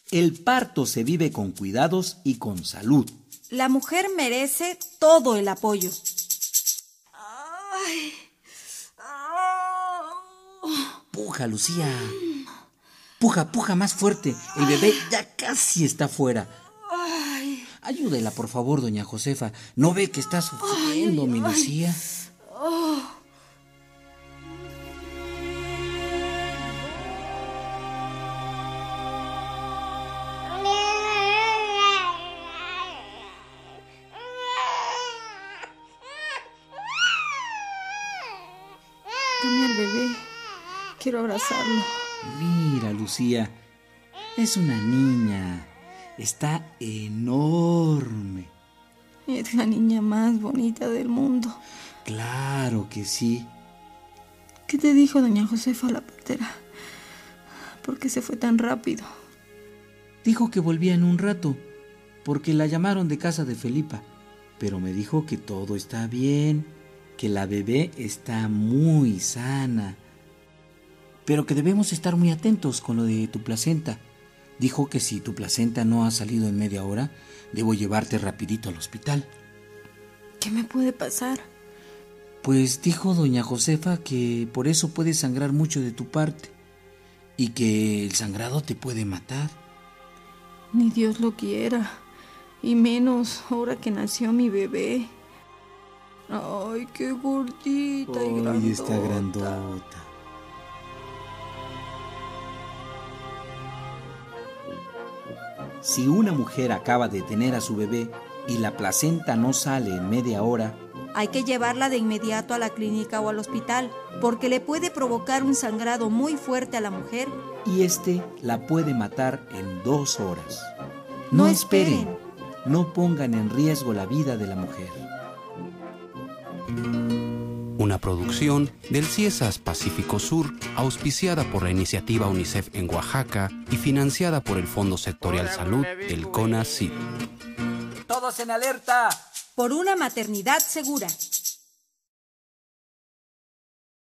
El parto se vive con cuidados y con salud. La mujer merece todo el apoyo. Ay. Puja, Lucía. Puja más fuerte. El bebé ya casi está fuera. Ayúdela, por favor, doña Josefa. ¿No ve que está sufriendo, mi Lucía? Dame al bebé. Quiero abrazarlo. Mira, Lucía. Es una niña. Está enorme. Es la niña más bonita del mundo. Claro que sí. ¿Qué te dijo doña Josefa, la partera? ¿Por qué se fue tan rápido? Dijo que volvía en un rato, porque la llamaron de casa de Felipa. Pero me dijo que todo está bien, que la bebé está muy sana. Pero que debemos estar muy atentos con lo de tu placenta. Dijo que si tu placenta no ha salido en media hora, debo llevarte rapidito al hospital. ¿Qué me puede pasar? Pues dijo doña Josefa que por eso puedes sangrar mucho de tu parte y que el sangrado te puede matar. Ni Dios lo quiera, y menos ahora que nació mi bebé. Ay, qué gordita y grandota. Ay, está grandota. Si una mujer acaba de tener a su bebé y la placenta no sale en media hora, hay que llevarla de inmediato a la clínica o al hospital, porque le puede provocar un sangrado muy fuerte a la mujer. Y la puede matar en 2 horas. No esperen. No pongan en riesgo la vida de la mujer. Una producción del CIESAS Pacífico Sur, auspiciada por la iniciativa UNICEF en Oaxaca y financiada por el Fondo Sectorial Salud del CONACYT. ¡Todos en alerta! Por una maternidad segura.